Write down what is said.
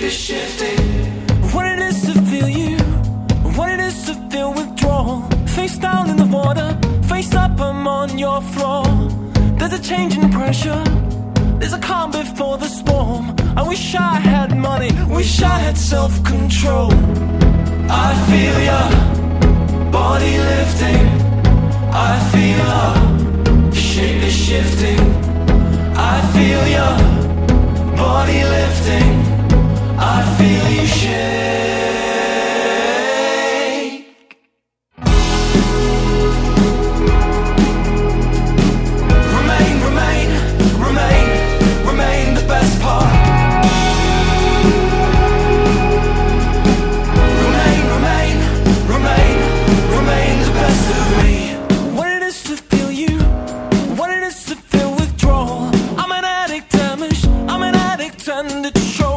shifting. What it is to feel you, what it is to feel withdrawal. Face down in the water, face up, I'm on your floor. There's a change in pressure, there's a calm before the storm. I wish I had money, wish I had self-control. I feel ya, body lifting. I feel ya, shape is shifting. I feel ya, body lifting. I feel you shake. Remain, remain, remain, remain the best part. Remain, remain, remain, remain the best of me. What it is to feel you, what it is to feel withdrawal. I'm an addict, damaged, I'm an addict and it shows.